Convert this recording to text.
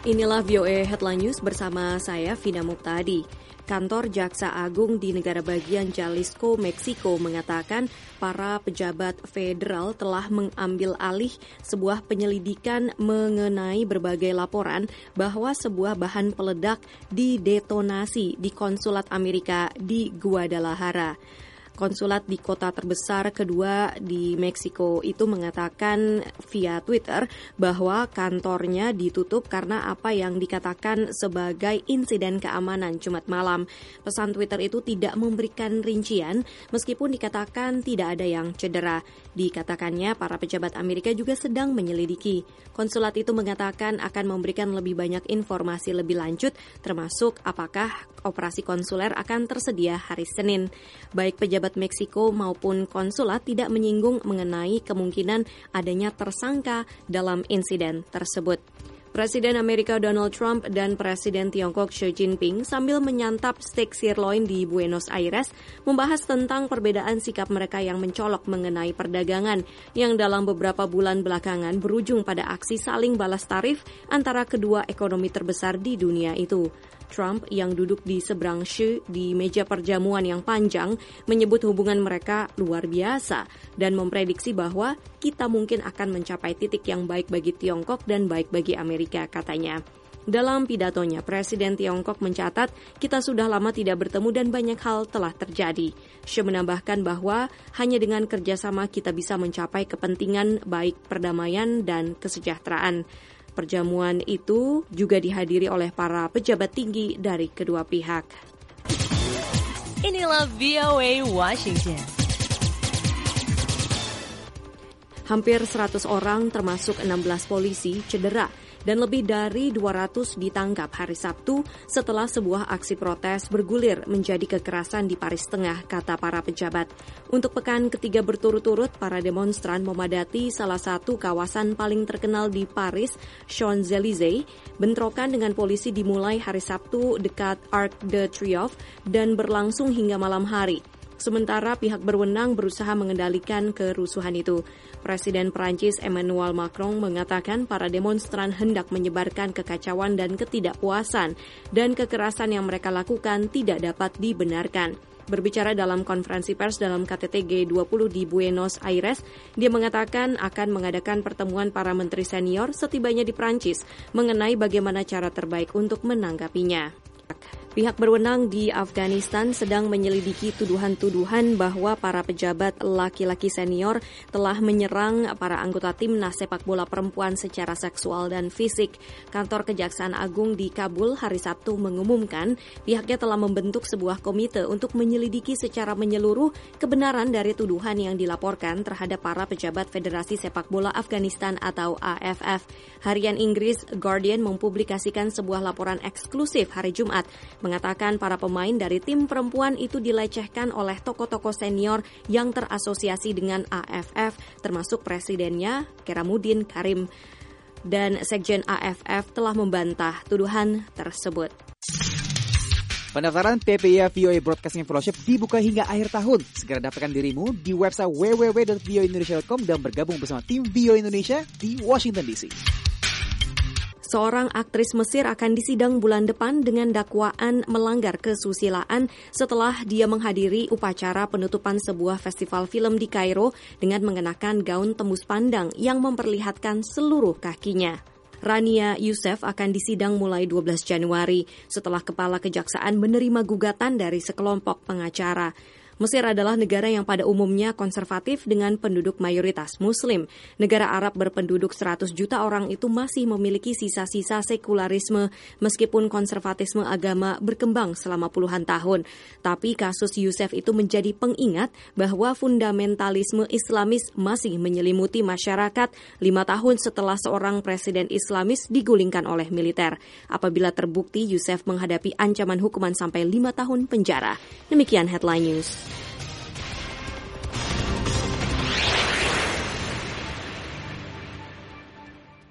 Inilah VOA Headline News bersama saya, Vina Muqtadi. Kantor Jaksa Agung di negara bagian Jalisco, Meksiko mengatakan para pejabat federal telah mengambil alih sebuah penyelidikan mengenai berbagai laporan bahwa sebuah bahan peledak didetonasi di konsulat Amerika di Guadalajara. Konsulat di kota terbesar kedua di Meksiko itu mengatakan via Twitter bahwa kantornya ditutup karena apa yang dikatakan sebagai insiden keamanan Jumat malam. Pesan Twitter itu tidak memberikan rincian meskipun dikatakan tidak ada yang cedera. Dikatakannya para pejabat Amerika juga sedang menyelidiki. Konsulat itu mengatakan akan memberikan lebih banyak informasi lebih lanjut termasuk apakah operasi konsuler akan tersedia hari Senin. Baik pejabat Meksiko maupun konsulat tidak menyinggung mengenai kemungkinan adanya tersangka dalam insiden tersebut. Presiden Amerika Donald Trump dan Presiden Tiongkok Xi Jinping sambil menyantap steak sirloin di Buenos Aires membahas tentang perbedaan sikap mereka yang mencolok mengenai perdagangan yang dalam beberapa bulan belakangan berujung pada aksi saling balas tarif antara kedua ekonomi terbesar di dunia itu. Trump yang duduk di seberang Xi di meja perjamuan yang panjang menyebut hubungan mereka luar biasa dan memprediksi bahwa kita mungkin akan mencapai titik yang baik bagi Tiongkok dan baik bagi Amerika, katanya. Dalam pidatonya, Presiden Tiongkok mencatat kita sudah lama tidak bertemu dan banyak hal telah terjadi. Xi menambahkan bahwa hanya dengan kerjasama kita bisa mencapai kepentingan baik perdamaian dan kesejahteraan. Perjamuan itu juga dihadiri oleh para pejabat tinggi dari kedua pihak. Inilah VOA Washington. Hampir 100 orang termasuk 16 polisi cedera dan lebih dari 200 ditangkap hari Sabtu setelah sebuah aksi protes bergulir menjadi kekerasan di Paris Tengah, kata para pejabat. Untuk pekan ketiga berturut-turut, para demonstran memadati salah satu kawasan paling terkenal di Paris, Champs-Élysées. Bentrokan dengan polisi dimulai hari Sabtu dekat Arc de Triomphe dan berlangsung hingga malam hari. Sementara pihak berwenang berusaha mengendalikan kerusuhan itu. Presiden Prancis Emmanuel Macron mengatakan para demonstran hendak menyebarkan kekacauan dan ketidakpuasan dan kekerasan yang mereka lakukan tidak dapat dibenarkan. Berbicara dalam konferensi pers dalam KTT G20 di Buenos Aires, dia mengatakan akan mengadakan pertemuan para menteri senior setibanya di Prancis mengenai bagaimana cara terbaik untuk menanggapinya. Pihak berwenang di Afghanistan sedang menyelidiki tuduhan-tuduhan bahwa para pejabat laki-laki senior telah menyerang para anggota timnas sepak bola perempuan secara seksual dan fisik. Kantor Kejaksaan Agung di Kabul hari Sabtu mengumumkan pihaknya telah membentuk sebuah komite untuk menyelidiki secara menyeluruh kebenaran dari tuduhan yang dilaporkan terhadap para pejabat Federasi Sepak Bola Afghanistan atau AFF. Harian Inggris Guardian mempublikasikan sebuah laporan eksklusif hari Jumat mengatakan para pemain dari tim perempuan itu dilecehkan oleh tokoh-tokoh senior yang terasosiasi dengan AFF, termasuk presidennya Keramuddin Karim. Dan Sekjen AFF telah membantah tuduhan tersebut. Pendaftaran PPIA VOA Broadcasting Fellowship dibuka hingga akhir tahun. Segera daftarkan dirimu di website www.voaindonesia.com dan bergabung bersama tim VOA Indonesia di Washington DC. Seorang aktris Mesir akan disidang bulan depan dengan dakwaan melanggar kesusilaan setelah dia menghadiri upacara penutupan sebuah festival film di Kairo dengan mengenakan gaun tembus pandang yang memperlihatkan seluruh kakinya. Rania Youssef akan disidang mulai 12 Januari setelah Kepala Kejaksaan menerima gugatan dari sekelompok pengacara. Mesir adalah negara yang pada umumnya konservatif dengan penduduk mayoritas Muslim. Negara Arab berpenduduk 100 juta orang itu masih memiliki sisa-sisa sekularisme meskipun konservatisme agama berkembang selama puluhan tahun. Tapi kasus Youssef itu menjadi pengingat bahwa fundamentalisme Islamis masih menyelimuti masyarakat 5 tahun setelah seorang presiden Islamis digulingkan oleh militer. Apabila terbukti, Youssef menghadapi ancaman hukuman sampai 5 tahun penjara. Demikian Headline News.